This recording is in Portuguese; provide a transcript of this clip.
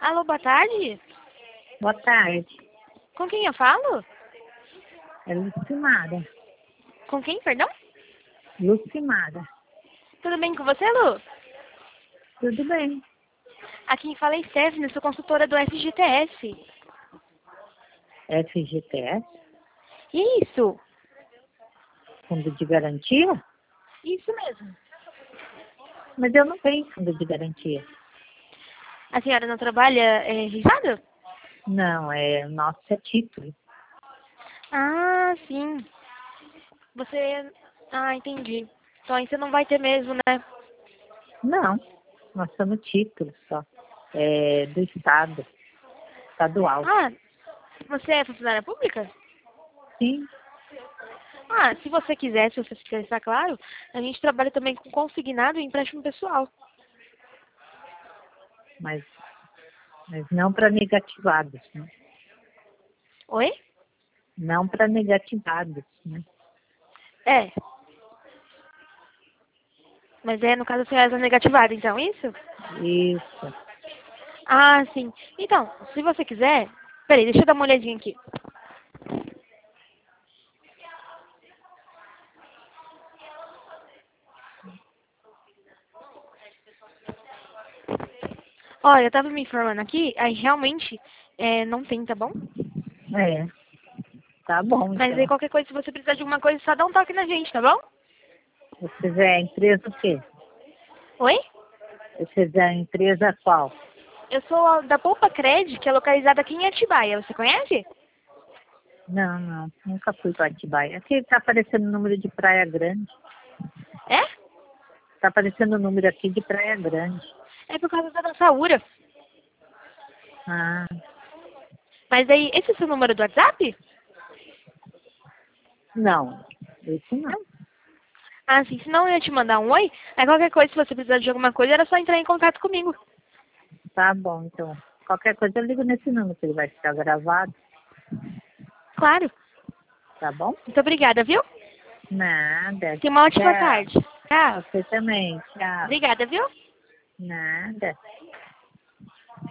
Alô, boa tarde. Boa tarde. Com quem eu falo? É Lucimara. Com quem, perdão? Lucimara. Tudo bem com você, Lu? Tudo bem. Aqui quem fala é Stephanie, sou consultora do FGTS. FGTS? Isso, Fundo de garantia? isso mesmo. Mas eu não tenho fundo de garantia. A senhora não trabalha registrada? Não, nosso é título. Ah, sim. Você... Ah, entendi. Então aí você não vai ter mesmo, né? Não, nós somos título só. É do Estado, estadual. Ah, você é funcionária pública? Sim, Ah, se você quiser, se você se interessar, claro, a gente trabalha também com consignado e empréstimo pessoal. mas, mas não para negativados, né? Oi? Não para negativados, né? É. Mas no caso, a senhora é negativada, então, isso? Isso. Ah, sim. Então, se você quiser... Peraí, deixa eu dar uma olhadinha aqui. Olha, eu tava me informando aqui, aí realmente não tem, tá bom? É, tá bom, Mas aí então. qualquer coisa, se você precisar de alguma coisa, só dá um toque na gente, tá bom? Você é a empresa o quê? Oi? Você é a empresa qual? Eu sou da Poupa Cred, que é localizada aqui em Atibaia. Você conhece? Não, nunca fui para Atibaia. Aqui tá aparecendo o número de Praia Grande. É? Tá aparecendo o número aqui de Praia Grande. É por causa da nossa URA. Ah, Mas aí, esse é o seu número do WhatsApp? não, esse não. Não. Ah, sim. Senão eu ia te mandar um oi. Aí qualquer coisa, se você precisar de alguma coisa, era só entrar em contato comigo. Tá bom, então. Qualquer coisa eu ligo nesse número, que ele vai ficar gravado, Claro. tá bom? Muito obrigada, viu? Nada. Tenha uma ótima Tchau. tarde. Tchau. Você também, tchau. Obrigada, viu? Nada.